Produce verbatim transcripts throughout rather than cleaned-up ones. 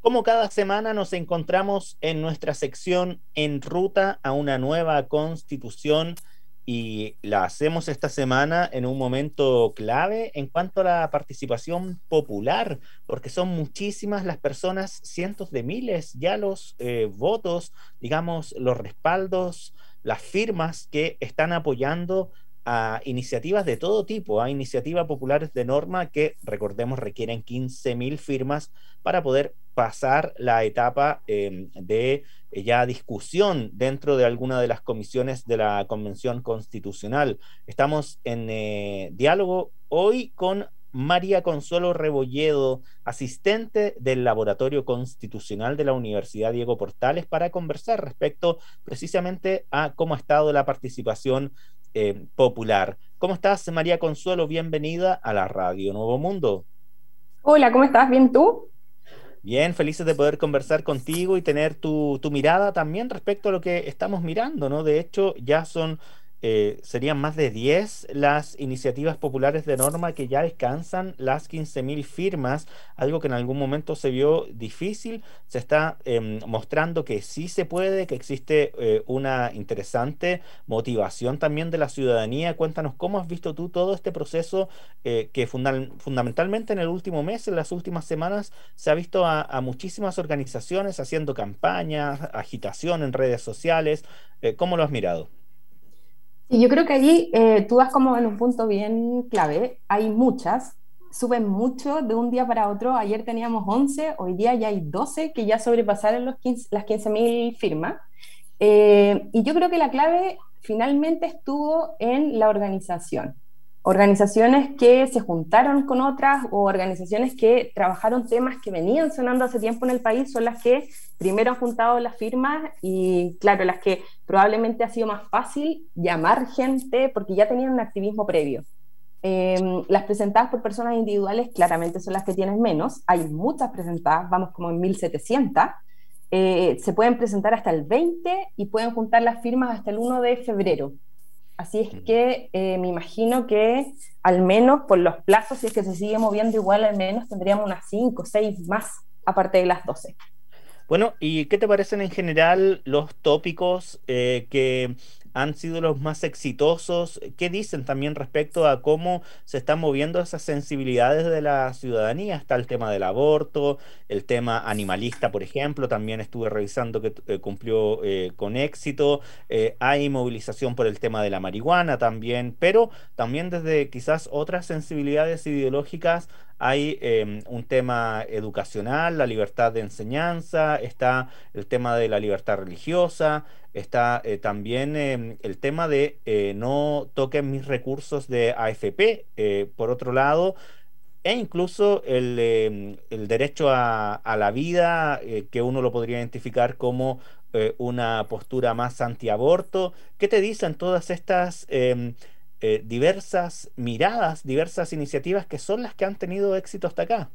Como cada semana nos encontramos en nuestra sección En Ruta a una nueva constitución y la hacemos esta semana en un momento clave en cuanto a la participación popular, porque son muchísimas las personas, cientos de miles ya los eh, votos, digamos, los respaldos, las firmas que están apoyando a iniciativas de todo tipo, a iniciativas populares de norma que, recordemos, requieren quince mil firmas para poder pasar la etapa eh, de eh, ya discusión dentro de alguna de las comisiones de la Convención Constitucional. Estamos en eh, diálogo hoy con María Consuelo Rebolledo, asistente del Laboratorio Constitucional de la Universidad Diego Portales, para conversar respecto precisamente a cómo ha estado la participación eh, popular. ¿Cómo estás, María Consuelo? Bienvenida a la Radio Nuevo Mundo. Hola, ¿cómo estás? ¿Bien tú? Bien, felices de poder conversar contigo y tener tu, tu mirada también respecto a lo que estamos mirando, ¿no? De hecho, ya son, eh, serían más de diez las iniciativas populares de norma que ya alcanzan las quince mil firmas, algo que en algún momento se vio difícil. Se está em, mostrando que sí se puede, que existe eh, una interesante motivación también de la ciudadanía. Cuéntanos cómo has visto tú todo este proceso eh, que fundal- fundamentalmente en el último mes, en las últimas semanas, se ha visto a, a muchísimas organizaciones haciendo campañas, agitación en redes sociales. Eh, ¿cómo lo has mirado? Y yo creo que allí eh, tú das como en un punto bien clave. Hay muchas, suben mucho de un día para otro. Ayer teníamos once, hoy día ya hay doce que ya sobrepasaron los quince las quince mil firmas. Eh, y yo creo que la clave finalmente estuvo en la organización. Organizaciones que se juntaron con otras o organizaciones que trabajaron temas que venían sonando hace tiempo en el país son las que primero han juntado las firmas y, claro, las que probablemente ha sido más fácil llamar gente porque ya tenían un activismo previo. Eh, las presentadas por personas individuales claramente son las que tienen menos. Hay muchas presentadas, vamos como en mil setecientas. Eh, se pueden presentar hasta el veinte y pueden juntar las firmas hasta el uno de febrero. Así es Mm. que eh, me imagino que al menos por los plazos, si es que se sigue moviendo igual, al menos tendríamos unas cinco o seis más, aparte de las doce. Bueno, ¿y qué te parecen en general los tópicos eh, que han sido los más exitosos? ¿Qué dicen también respecto a cómo se están moviendo esas sensibilidades de la ciudadanía? Está el tema del aborto, el tema animalista, por ejemplo, también estuve revisando que eh, cumplió eh, con éxito. Eh, hay movilización por el tema de la marihuana también, pero también desde quizás otras sensibilidades ideológicas hay eh, un tema educacional, la libertad de enseñanza, está el tema de la libertad religiosa, está eh, también eh, el tema de eh, no toquen mis recursos de A F P, eh, por otro lado, e incluso el, eh, el derecho a, a la vida, eh, que uno lo podría identificar como eh, una postura más antiaborto. ¿Qué te dicen todas estas em, eh, diversas miradas, diversas iniciativas que son las que han tenido éxito hasta acá?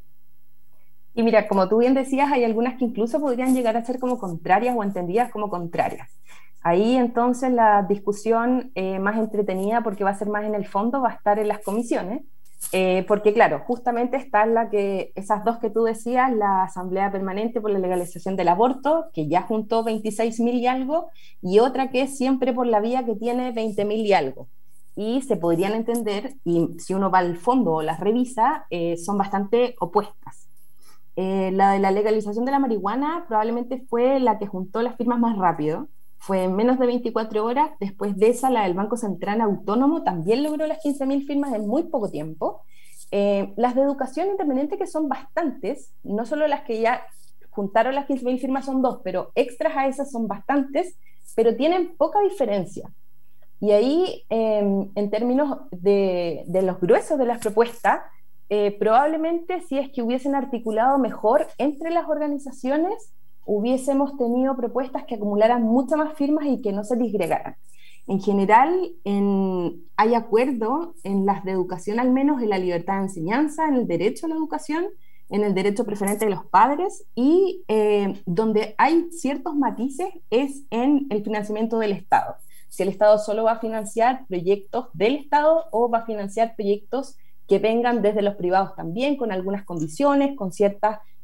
Y mira, como tú bien decías, hay algunas que incluso podrían llegar a ser como contrarias o entendidas como contrarias. Ahí entonces la discusión eh, más entretenida, porque va a ser más en el fondo, va a estar en las comisiones, eh, porque claro, justamente está la que, esas dos que tú decías, la Asamblea Permanente por la Legalización del Aborto, que ya juntó veintiséis mil y algo, y otra que es Siempre por la Vía, que tiene veinte mil y algo. Y se podrían entender, y si uno va al fondo o las revisa, eh, son bastante opuestas. Eh, la de la legalización de la marihuana probablemente fue la que juntó las firmas más rápido. Fue en menos de veinticuatro horas. Después de esa, la del Banco Central Autónomo también logró las quince mil firmas en muy poco tiempo. Eh, las de educación independiente, que son bastantes, no solo las que ya juntaron las quince mil firmas son dos, pero extras a esas son bastantes, pero tienen poca diferencia. Y ahí, eh, en términos de, de, los gruesos de las propuestas, eh, probablemente si es que hubiesen articulado mejor entre las organizaciones, hubiésemos tenido propuestas que acumularan muchas más firmas y que no se disgregaran. En general, en, hay acuerdo en las de educación, al menos en la libertad de enseñanza, en el derecho a la educación, en el derecho preferente de los padres y eh, donde hay ciertos matices es en el financiamiento del Estado. Si el Estado solo va a financiar proyectos del Estado o va a financiar proyectos que vengan desde los privados también, con algunas condiciones, con ciertas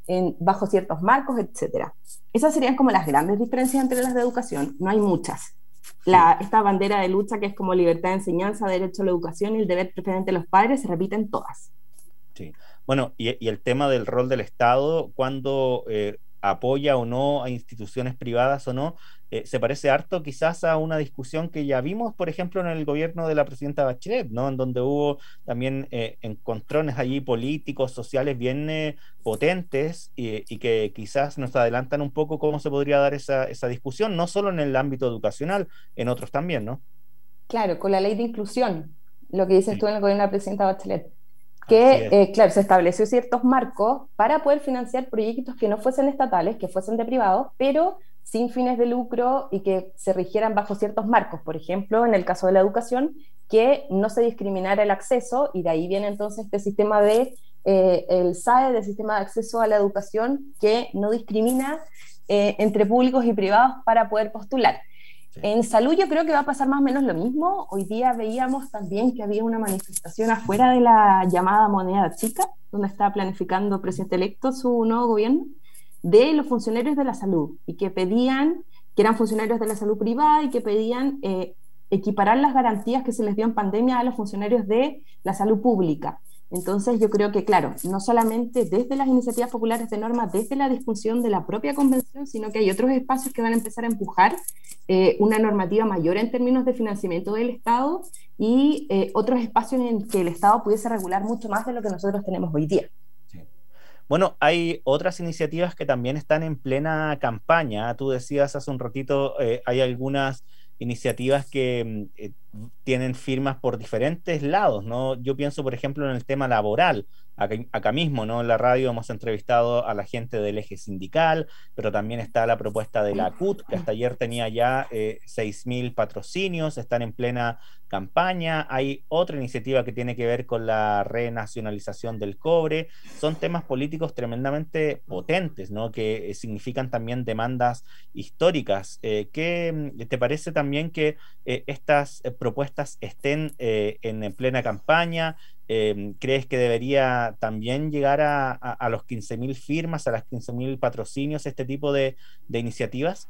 en, bajo ciertos marcos, etcétera. Esas serían como las grandes diferencias entre las de educación, no hay muchas. La, Sí, esta bandera de lucha que es como libertad de enseñanza, derecho a la educación y el deber preferente de los padres se repiten todas. sí. Bueno, y, y el tema del rol del Estado, cuando eh, apoya o no a instituciones privadas o no, eh, se parece harto quizás a una discusión que ya vimos, por ejemplo, en el gobierno de la presidenta Bachelet, ¿no? En donde hubo también eh, encontrones allí políticos, sociales bien eh, potentes y, y que quizás nos adelantan un poco cómo se podría dar esa, esa discusión, no solo en el ámbito educacional, en otros también, ¿no? Claro, con la ley de inclusión, lo que dices Sí, tú en el gobierno de la presidenta Bachelet, así que, es. eh, claro, se estableció ciertos marcos para poder financiar proyectos que no fuesen estatales, que fuesen de privados, pero sin fines de lucro y que se rigieran bajo ciertos marcos. Por ejemplo, en el caso de la educación, que no se discriminara el acceso, y de ahí viene entonces este sistema de, eh, el S A E, del sistema de acceso a la educación, que no discrimina eh, entre públicos y privados para poder postular. Sí. En salud yo creo que va a pasar más o menos lo mismo. Hoy día veíamos también que había una manifestación afuera de la llamada moneda chica, donde estaba planificando el presidente electo su nuevo gobierno, de los funcionarios de la salud y que pedían, que eran funcionarios de la salud privada y que pedían eh, equiparar las garantías que se les dio en pandemia a los funcionarios de la salud pública. Entonces yo creo que, claro, no solamente desde las iniciativas populares de norma, desde la discusión de la propia convención, sino que hay otros espacios que van a empezar a empujar eh, una normativa mayor en términos de financiamiento del Estado y eh, otros espacios en que el Estado pudiese regular mucho más de lo que nosotros tenemos hoy día. Sí. Bueno, hay otras iniciativas que también están en plena campaña. Tú decías hace un ratito, eh, hay algunas iniciativas que mm, eh, tienen firmas por diferentes lados, ¿no? Yo pienso, por ejemplo, en el tema laboral. Acá, acá mismo, ¿no? En la radio hemos entrevistado a la gente del eje sindical, pero también está la propuesta de la A C U T, que hasta ayer tenía ya eh, seis mil patrocinios, están en plena campaña. Hay otra iniciativa que tiene que ver con la renacionalización del cobre. Son temas políticos tremendamente potentes, ¿no? Que eh, significan también demandas históricas. Eh, ¿qué mm, te parece también que eh, estas eh, propuestas estén eh, en, en, plena campaña? Eh, ¿Crees que debería también llegar a, a, a los quince mil firmas, a las quince mil patrocinios, este tipo de, de iniciativas?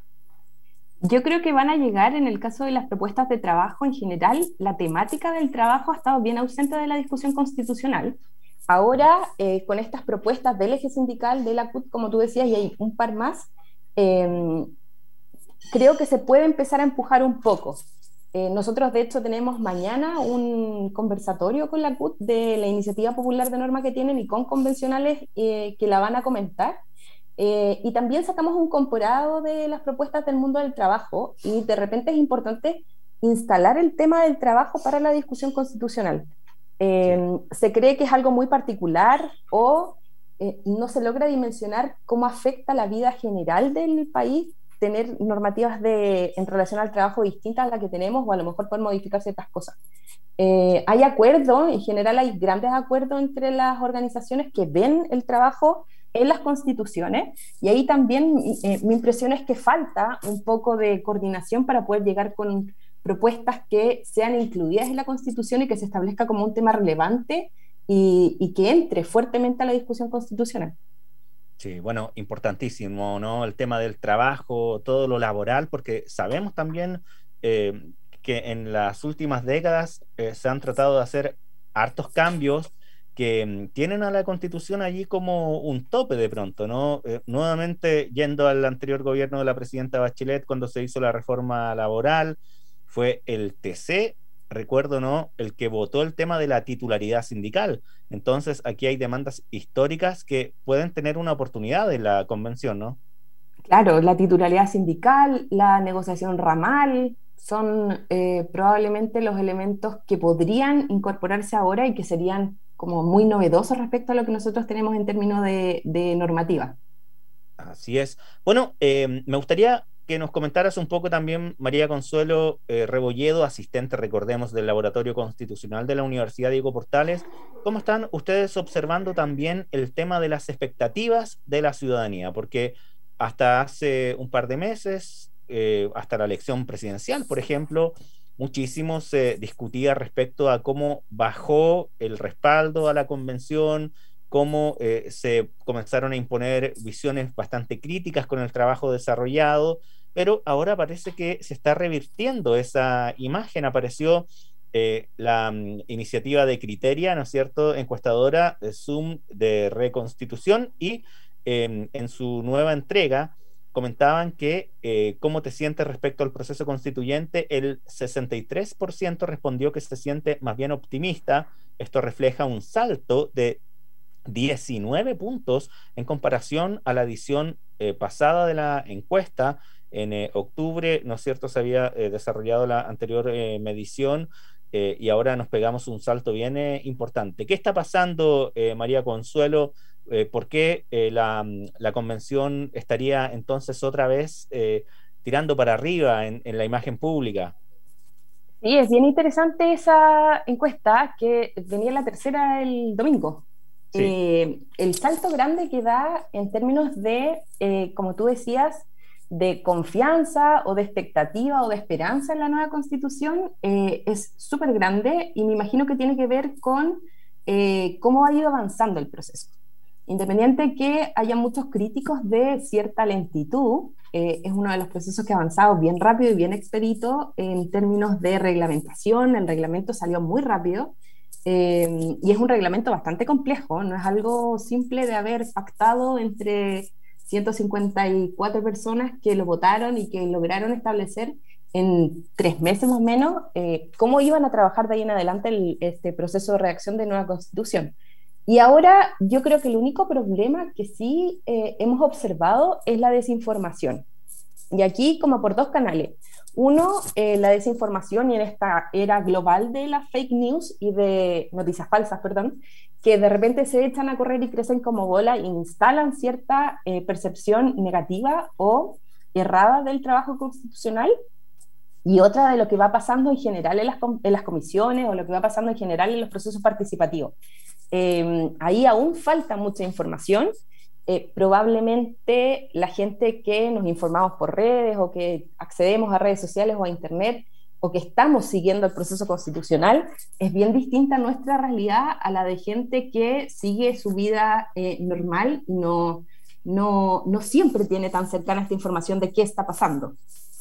Yo creo que van a llegar en el caso de las propuestas de trabajo en general. La temática del trabajo ha estado bien ausente de la discusión constitucional. Ahora, eh, con estas propuestas del eje sindical, de la C U T, como tú decías, y hay un par más, eh, creo que se puede empezar a empujar un poco. Eh, nosotros, de hecho, tenemos mañana un conversatorio con la C U T de la iniciativa popular de norma que tienen y con convencionales eh, que la van a comentar. Eh, y también sacamos un comparado de las propuestas del mundo del trabajo y de repente es importante instalar el tema del trabajo para la discusión constitucional. Sí. Eh, se cree que es algo muy particular o eh, no se logra dimensionar cómo afecta la vida general del país tener normativas de, en relación al trabajo distintas a las que tenemos o a lo mejor poder modificar ciertas cosas. Eh, hay acuerdo, en general hay grandes acuerdos entre las organizaciones que ven el trabajo en las constituciones y ahí también eh, mi impresión es que falta un poco de coordinación para poder llegar con propuestas que sean incluidas en la constitución y que se establezca como un tema relevante y, y que entre fuertemente a la discusión constitucional. Sí, bueno, importantísimo, ¿no? El tema del trabajo, todo lo laboral, porque sabemos también eh, que en las últimas décadas eh, se han tratado de hacer hartos cambios que mm, tienen a la Constitución allí como un tope de pronto, ¿no? Eh, nuevamente, yendo al anterior gobierno de la presidenta Bachelet, cuando se hizo la reforma laboral, fue el T C, recuerdo, ¿no? El que votó el tema de la titularidad sindical. Entonces, aquí hay demandas históricas que pueden tener una oportunidad en la convención, ¿no? Claro, la titularidad sindical, la negociación ramal, son eh, probablemente los elementos que podrían incorporarse ahora y que serían como muy novedosos respecto a lo que nosotros tenemos en términos de, de normativa. Así es. Bueno, eh, me gustaría que nos comentaras un poco también, María Consuelo eh, Rebolledo, asistente, recordemos, del Laboratorio Constitucional de la Universidad Diego Portales. ¿Cómo están ustedes observando también el tema de las expectativas de la ciudadanía? Porque hasta hace un par de meses, eh, hasta la elección presidencial, por ejemplo, muchísimo se discutía respecto a cómo bajó el respaldo a la convención, cómo eh, se comenzaron a imponer visiones bastante críticas con el trabajo desarrollado, pero ahora parece que se está revirtiendo esa imagen. Apareció eh, la mm, iniciativa de Criteria, ¿no es cierto?, encuestadora de Zoom de Reconstitución, y eh, en su nueva entrega comentaban que eh, cómo te sientes respecto al proceso constituyente. El sesenta y tres por ciento respondió que se siente más bien optimista. Esto refleja un salto de diecinueve puntos en comparación a la edición eh, pasada de la encuesta. En eh, octubre, ¿no es cierto?, se había eh, desarrollado la anterior eh, medición, eh, y ahora nos pegamos un salto bien eh, importante. ¿Qué está pasando, eh, María Consuelo? Eh, ¿por qué eh, la, la, convención estaría entonces otra vez eh, tirando para arriba en, en la imagen pública? Sí, es bien interesante esa encuesta que venía la tercera el domingo. Sí. Eh, el salto grande que da en términos de, eh, como tú decías, de confianza o de expectativa o de esperanza en la nueva constitución eh, es súper grande, y me imagino que tiene que ver con eh, cómo ha ido avanzando el proceso. Independiente que haya muchos críticos de cierta lentitud, eh, es uno de los procesos que ha avanzado bien rápido y bien expedito en términos de reglamentación. El reglamento salió muy rápido, eh, y es un reglamento bastante complejo, no es algo simple de haber pactado entre ciento cincuenta y cuatro personas que lo votaron y que lograron establecer en tres meses más o menos eh, cómo iban a trabajar de ahí en adelante el, este proceso de redacción de nueva constitución. Y ahora yo creo que el único problema que sí eh, hemos observado es la desinformación. Y aquí como por dos canales. Uno, eh, la desinformación, y en esta era global de las fake news y de noticias falsas, perdón, que de repente se echan a correr y crecen como bola e instalan cierta eh, percepción negativa o errada del trabajo constitucional. Y otra de lo que va pasando en general en las, en las comisiones, o lo que va pasando en general en los procesos participativos. Eh, ahí aún falta mucha información. Eh, probablemente la gente que nos informamos por redes, o que accedemos a redes sociales o a internet, o que estamos siguiendo el proceso constitucional, es bien distinta nuestra realidad a la de gente que sigue su vida eh, normal y no, no, no siempre tiene tan cercana esta información de qué está pasando.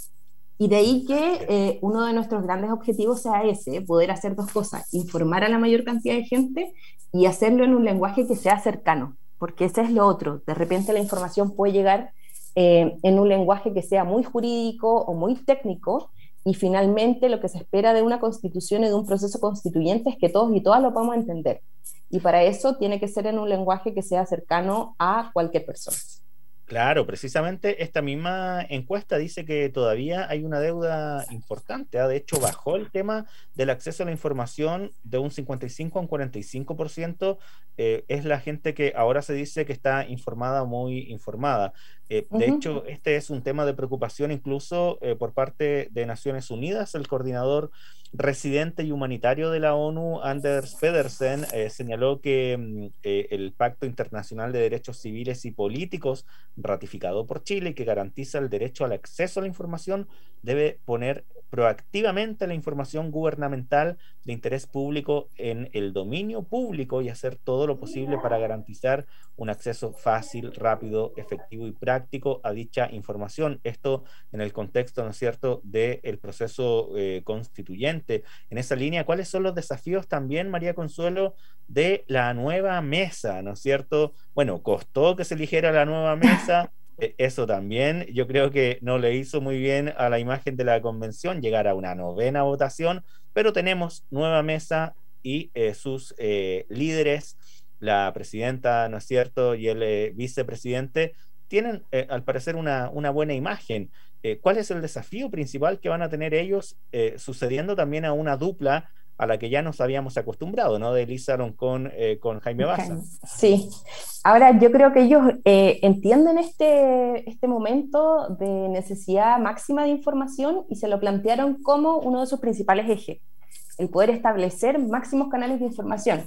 Y de ahí que eh, uno de nuestros grandes objetivos sea ese, poder hacer dos cosas: informar a la mayor cantidad de gente y hacerlo en un lenguaje que sea cercano, porque ese es lo otro. De repente la información puede llegar eh, en un lenguaje que sea muy jurídico o muy técnico, y finalmente lo que se espera de una constitución y de un proceso constituyente es que todos y todas lo podamos entender. Y para eso tiene que ser en un lenguaje que sea cercano a cualquier persona. Claro, precisamente esta misma encuesta dice que todavía hay una deuda importante, ¿eh? De hecho, bajó el tema del acceso a la información de un cincuenta y cinco a un cuarenta y cinco por ciento. Eh, es la gente que ahora se dice que está informada o muy informada. Eh, de Uh-huh. hecho, este es un tema de preocupación incluso eh, por parte de Naciones Unidas. El coordinador residente y humanitario de la ONU, Anders Pedersen, eh, señaló que mm, eh, el Pacto Internacional de Derechos Civiles y Políticos, ratificado por Chile y que garantiza el derecho al acceso a la información, debe poner proactivamente la información gubernamental de interés público en el dominio público y hacer todo lo posible para garantizar un acceso fácil, rápido, efectivo y práctico a dicha información. Esto en el contexto, ¿no es cierto?, del proceso eh, constituyente. En esa línea, ¿cuáles son los desafíos también, María Consuelo, de la nueva mesa, ¿no es cierto? Bueno, costó que se eligiera la nueva mesa. Eso también yo creo que no le hizo muy bien a la imagen de la convención llegar a una novena votación, pero tenemos nueva mesa y eh, sus eh, líderes, la presidenta, ¿no es cierto?, y el eh, vicepresidente, tienen eh, al parecer una, una buena imagen. Eh, ¿cuál es el desafío principal que van a tener ellos eh, sucediendo también a una dupla a la que ya nos habíamos acostumbrado, ¿no?, de Elisa Loncón eh, con Jaime Baza? Sí, ahora yo creo que ellos eh, entienden este, este momento de necesidad máxima de información y se lo plantearon como uno de sus principales ejes, el poder establecer máximos canales de información.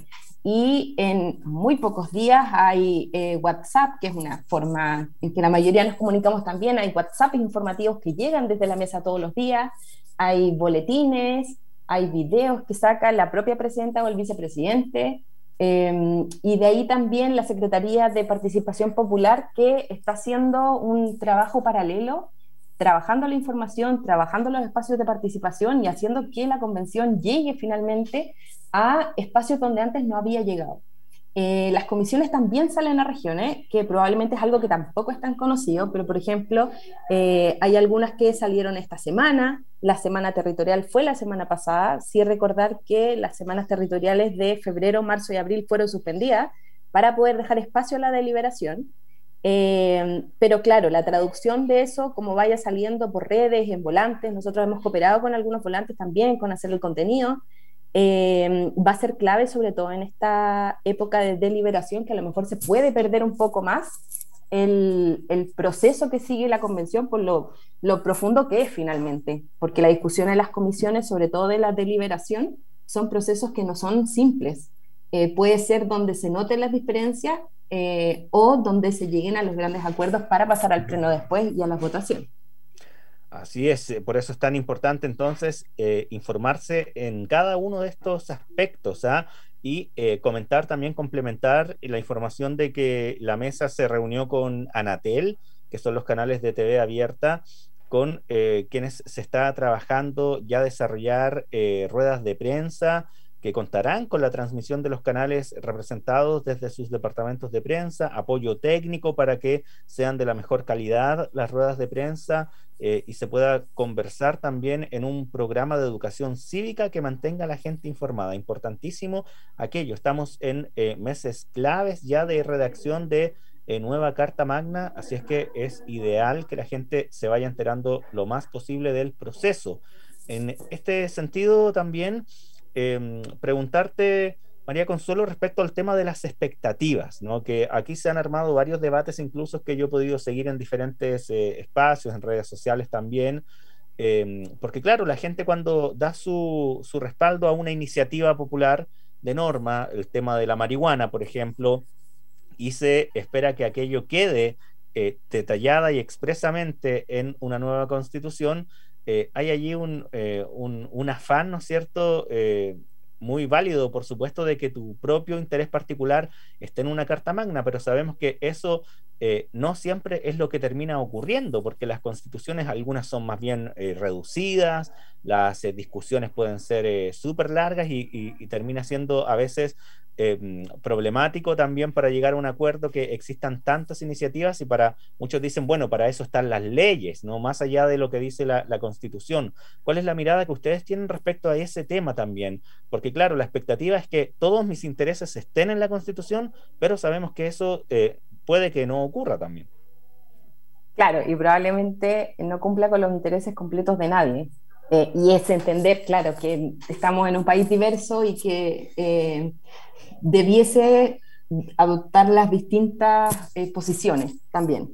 Y en muy pocos días hay eh, WhatsApp, que es una forma en que la mayoría nos comunicamos también. Hay WhatsApp informativos que llegan desde la mesa todos los días, hay boletines, hay videos que saca la propia presidenta o el vicepresidente, Eh, y de ahí también la Secretaría de Participación Popular, que está haciendo un trabajo paralelo, trabajando la información, trabajando los espacios de participación y haciendo que la convención llegue finalmente a espacios donde antes no había llegado. Eh, las comisiones también salen a regiones, que probablemente es algo que tampoco es tan conocido, pero por ejemplo, eh, hay algunas que salieron esta semana, la semana territorial fue la semana pasada, sí recordar que las semanas territoriales de febrero, marzo y abril fueron suspendidas para poder dejar espacio a la deliberación. Eh, pero claro, la traducción de eso, como vaya saliendo por redes, en volantes, nosotros hemos cooperado con algunos volantes también, con hacer el contenido, eh, va a ser clave, sobre todo en esta época de deliberación, que a lo mejor se puede perder un poco más el, el proceso que sigue la convención por lo, lo profundo que es finalmente, porque la discusión en las comisiones, sobre todo de la deliberación, son procesos que no son simples. Eh, puede ser donde se noten las diferencias eh, o donde se lleguen a los grandes acuerdos para pasar al pleno después y a las votaciones. Así es, eh, por eso es tan importante entonces eh, informarse en cada uno de estos aspectos, ¿ah? Y eh, comentar también, complementar la información de que la mesa se reunió con Anatel, que son los canales de T V abierta, con eh, quienes se está trabajando ya desarrollar eh, ruedas de prensa que contarán con la transmisión de los canales representados desde sus departamentos de prensa, apoyo técnico para que sean de la mejor calidad las ruedas de prensa, eh, y se pueda conversar también en un programa de educación cívica que mantenga a la gente informada. Importantísimo aquello. Estamos en eh, meses claves ya de redacción de eh, nueva Carta Magna, así es que es ideal que la gente se vaya enterando lo más posible del proceso. En este sentido también eh, preguntarte, María Consuelo, respecto al tema de las expectativas, ¿no? Que aquí se han armado varios debates, incluso que yo he podido seguir en diferentes eh, espacios, en redes sociales también, eh, porque claro, la gente cuando da su, su respaldo a una iniciativa popular de norma, el tema de la marihuana, por ejemplo, y se espera que aquello quede eh, detallada y expresamente en una nueva constitución, eh, hay allí un, eh, un, un, afán, ¿no es cierto?, eh, muy válido, por supuesto, de que tu propio interés particular esté en una carta magna, pero sabemos que eso eh, no siempre es lo que termina ocurriendo, porque las constituciones, algunas son más bien eh, reducidas, las eh, discusiones pueden ser eh, súper largas y, y, y termina siendo a veces eh, problemático también para llegar a un acuerdo que existan tantas iniciativas, y para muchos dicen, bueno, para eso están las leyes, ¿no? Más allá de lo que dice la, la Constitución. ¿Cuál es la mirada que ustedes tienen respecto a ese tema también? Porque claro, la expectativa es que todos mis intereses estén en la Constitución, pero sabemos que eso eh, puede que no ocurra también. Claro, y probablemente no cumpla con los intereses completos de nadie. Eh, y es entender, claro, que estamos en un país diverso y que eh, debiese adoptar las distintas eh, posiciones también.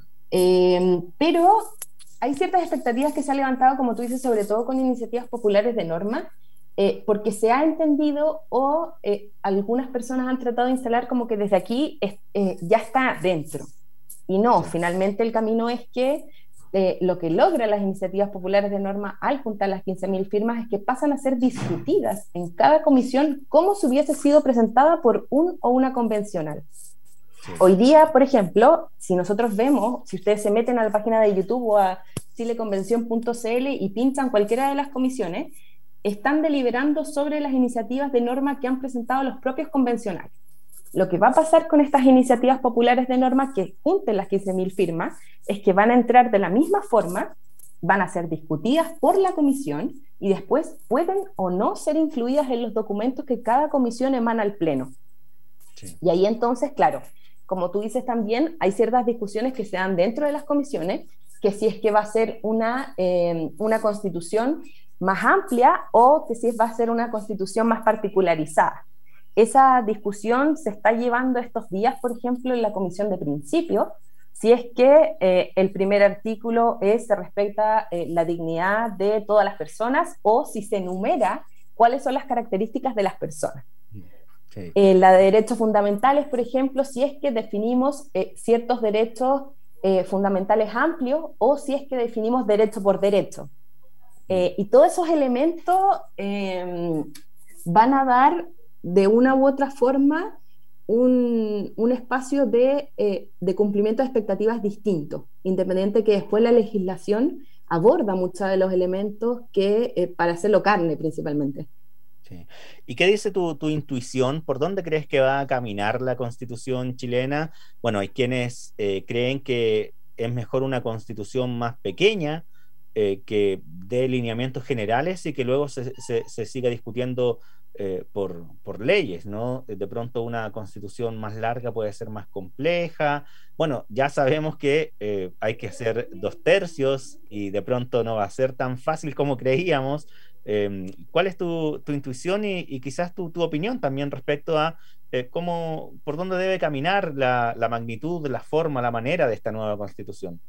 Eh, pero hay ciertas expectativas que se han levantado, como tú dices, sobre todo con iniciativas populares de norma, eh, porque se ha entendido o eh, algunas personas han tratado de instalar como que desde aquí es, eh, ya está dentro. Y no, Sí. finalmente el camino es que eh, lo que logran las iniciativas populares de norma al juntar las quince mil firmas es que pasan a ser discutidas en cada comisión como si hubiese sido presentada por un o una convencional. Sí. Hoy día, por ejemplo, si nosotros vemos, si ustedes se meten a la página de YouTube o a chileconvención punto c l y pinchan cualquiera de las comisiones, están deliberando sobre las iniciativas de norma que han presentado los propios convencionales. Lo que va a pasar con estas iniciativas populares de norma que junten las quince mil firmas es que van a entrar de la misma forma, van a ser discutidas por la comisión y después pueden o no ser incluidas en los documentos que cada comisión emana al pleno. Sí. Y ahí entonces, claro, como tú dices también, hay ciertas discusiones que se dan dentro de las comisiones, que si es que va a ser una, eh, una constitución más amplia o que si va a ser una constitución más particularizada. Esa discusión se está llevando estos días, por ejemplo, en la Comisión de Principios, si es que eh, el primer artículo es, se respeta eh, la dignidad de todas las personas o si se enumera cuáles son las características de las personas. Sí. Eh, la de derechos fundamentales, por ejemplo, si es que definimos eh, ciertos derechos eh, fundamentales amplios o si es que definimos derecho por derecho. Eh, y todos esos elementos eh, van a dar de una u otra forma un, un espacio de, eh, de cumplimiento de expectativas distinto, independiente que después la legislación aborda muchos de los elementos que, eh, para hacerlo carne principalmente. Sí. ¿Y qué dice tu, tu intuición? ¿Por dónde crees que va a caminar la constitución chilena? Bueno, hay quienes eh, creen que es mejor una constitución más pequeña, eh, que dé lineamientos generales y que luego se, se- se siga discutiendo eh, por, por leyes, ¿no? De pronto una constitución más larga puede ser más compleja. Bueno, ya sabemos que eh, hay que hacer dos tercios y de pronto no va a ser tan fácil como creíamos. Eh, ¿cuál es tu, tu intuición y, y quizás tu, tu opinión también respecto a eh, cómo, por dónde debe caminar la, la magnitud, la forma, la manera de esta nueva constitución?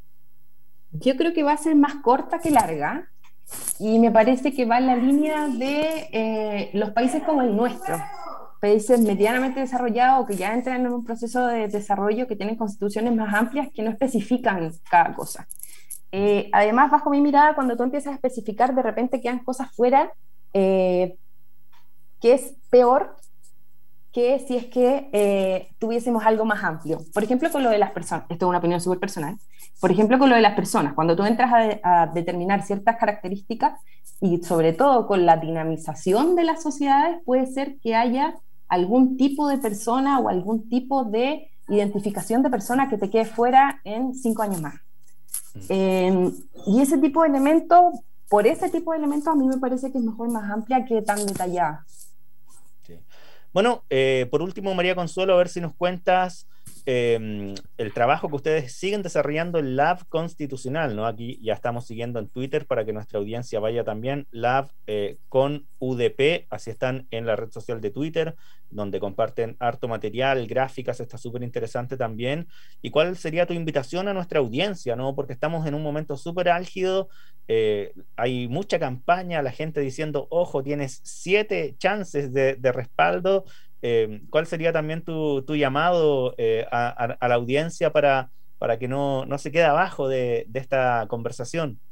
Yo creo que va a ser más corta que larga y me parece que va en la línea de eh, los países como el nuestro, países medianamente desarrollados que ya entran en un proceso de desarrollo que tienen constituciones más amplias que no especifican cada cosa. Eh, además, bajo mi mirada, cuando tú empiezas a especificar, de repente quedan cosas fuera eh, que es peor que si es que eh, tuviésemos algo más amplio. Por ejemplo, con lo de las personas, esto es una opinión súper personal, por ejemplo, con lo de las personas, cuando tú entras a, de, a, determinar ciertas características y sobre todo con la dinamización de las sociedades, puede ser que haya algún tipo de persona o algún tipo de identificación de persona que te quede fuera en cinco años más. Mm. Eh, y ese tipo de elementos, por ese tipo de elementos, a mí me parece que es mejor más amplia que tan detallada. Sí. Bueno, eh, por último, María Consuelo, a ver si nos cuentas eh, el trabajo que ustedes siguen desarrollando en Lab Constitucional, ¿no? Aquí ya estamos siguiendo en Twitter para que nuestra audiencia vaya también, Lab eh, con U D P, así están en la red social de Twitter, donde comparten harto material, gráficas, está súper interesante también. ¿Y cuál sería tu invitación a nuestra audiencia, ¿no? Porque estamos en un momento súper álgido, eh, hay mucha campaña, la gente diciendo, ojo, tienes siete chances de, de respaldo. Eh, ¿cuál sería también tu, tu llamado eh, a, a, a, la audiencia para, para que no, no se quede abajo de, de esta conversación?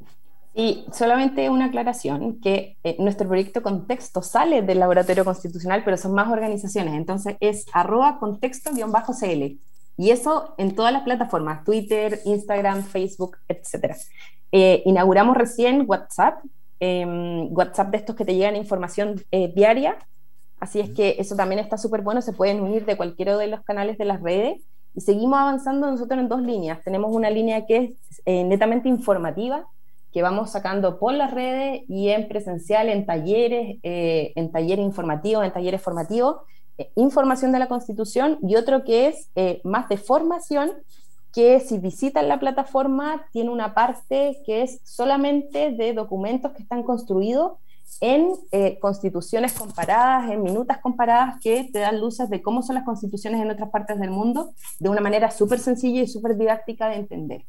Y solamente una aclaración, que eh, nuestro proyecto Contexto sale del Laboratorio Constitucional, pero son más organizaciones, entonces es arroba contexto-cl. Y eso en todas las plataformas, Twitter, Instagram, Facebook, etcétera. Eh, inauguramos recién WhatsApp, eh, WhatsApp de estos que te llegan información eh, diaria, así es que eso también está súper bueno, se pueden unir de cualquiera de los canales de las redes y seguimos avanzando nosotros en dos líneas. Tenemos una línea que es eh, netamente informativa, que vamos sacando por las redes y en presencial, en talleres, eh, en talleres informativos, en talleres formativos, eh, información de la Constitución, y otro que es eh, más de formación, que si visitan la plataforma tiene una parte que es solamente de documentos que están construidos en eh, constituciones comparadas, en minutas comparadas, que te dan luces de cómo son las constituciones en otras partes del mundo, de una manera súper sencilla y súper didáctica de entender.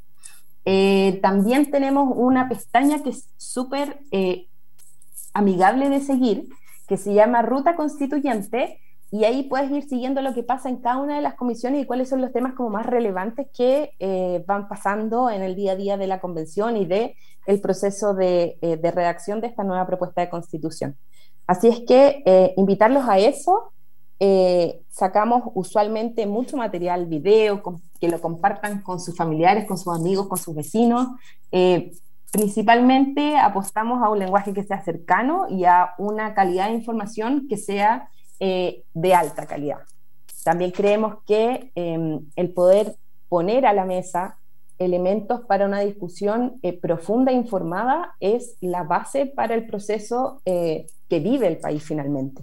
Eh, también tenemos una pestaña que es súper eh, amigable de seguir, que se llama Ruta Constituyente, y ahí puedes ir siguiendo lo que pasa en cada una de las comisiones y cuáles son los temas como más relevantes que eh, van pasando en el día a día de la convención y de el proceso de, eh, de redacción de esta nueva propuesta de constitución. Así es que eh, invitarlos a eso. Eh, sacamos usualmente mucho material, video, con, que lo compartan con sus familiares, con sus amigos, con sus vecinos. Eh, principalmente apostamos a un lenguaje que sea cercano y a una calidad de información que sea eh, de alta calidad. También creemos que eh, el poder poner a la mesa elementos para una discusión eh, profunda e informada es la base para el proceso eh, que vive el país finalmente.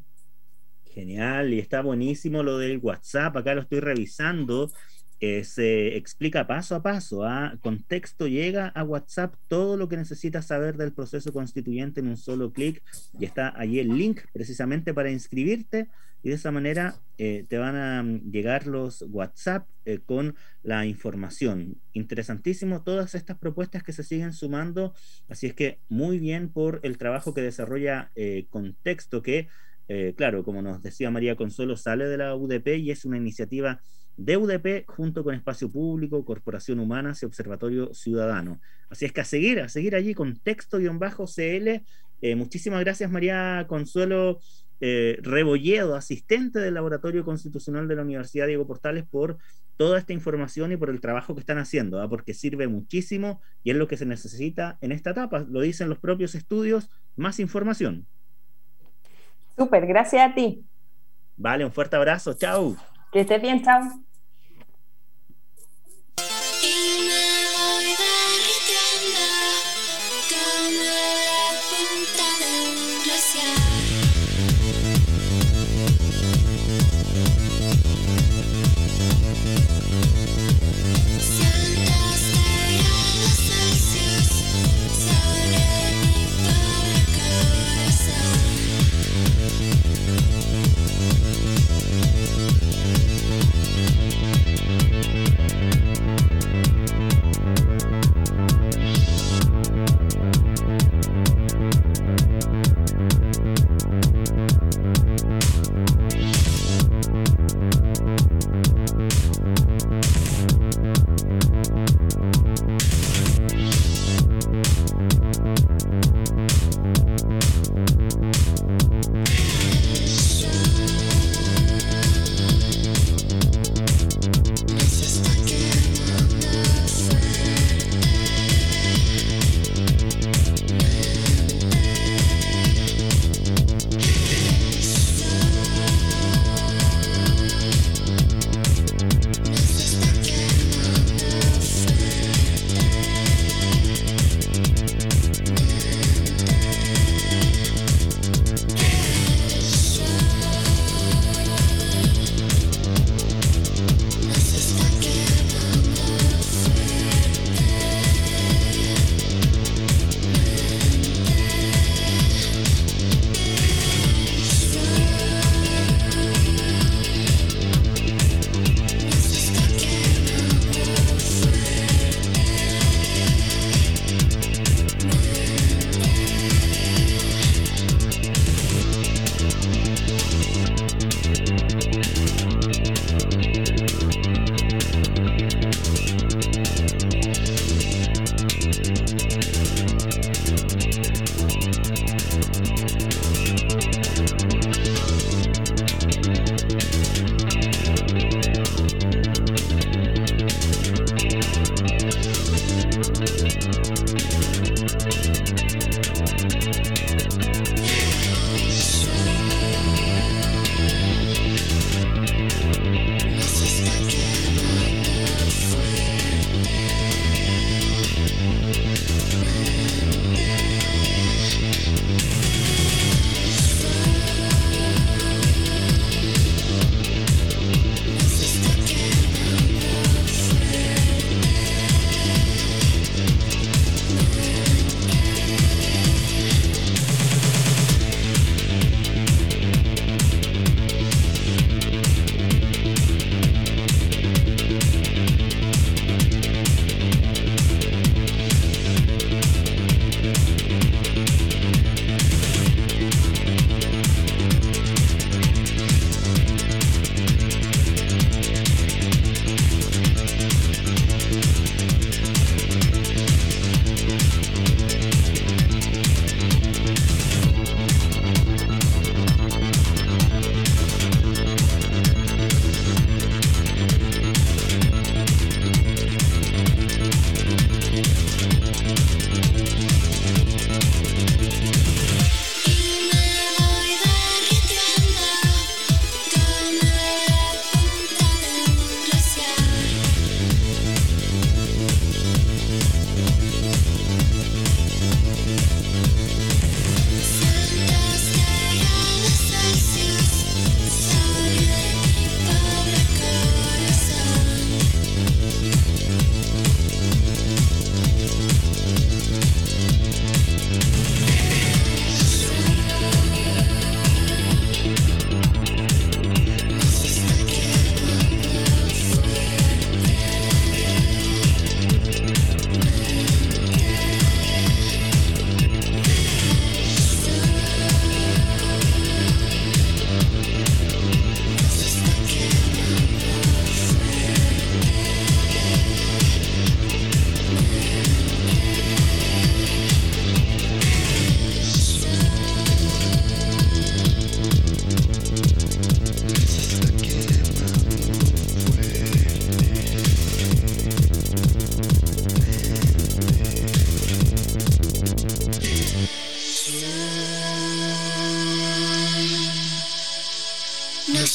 Genial, y está buenísimo lo del WhatsApp, acá lo estoy revisando, eh, se explica paso a paso, ¿ah? Contexto llega a WhatsApp todo lo que necesitas saber del proceso constituyente en un solo clic, y está allí el link precisamente para inscribirte, y de esa manera eh, te van a mm, llegar los WhatsApp eh, con la información. Interesantísimo todas estas propuestas que se siguen sumando, así es que muy bien por el trabajo que desarrolla eh, Contexto, que eh, claro, como nos decía María Consuelo, sale de la U D P y es una iniciativa de U D P junto con Espacio Público, Corporación Humanas y Observatorio Ciudadano. Así es que a seguir, a seguir allí con texto-cl. Eh, muchísimas gracias, María Consuelo, eh, Rebolledo, asistente del Laboratorio Constitucional de la Universidad Diego Portales, por toda esta información y por el trabajo que están haciendo, ¿eh? Porque sirve muchísimo y es lo que se necesita en esta etapa, lo dicen los propios estudios, más información. Súper, gracias a ti. Vale, un fuerte abrazo, chao. Que estés bien, chao.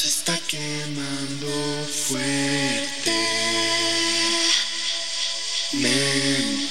se está quemando fuerte. Mente.